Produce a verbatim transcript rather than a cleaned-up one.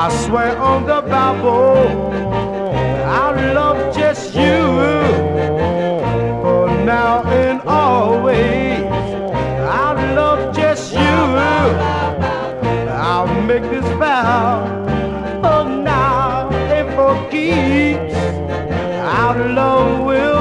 I swear on the Bible, I'll love just you, for now and always. I'll love just you. I'll make this vow, oh now and for keeps. Our love will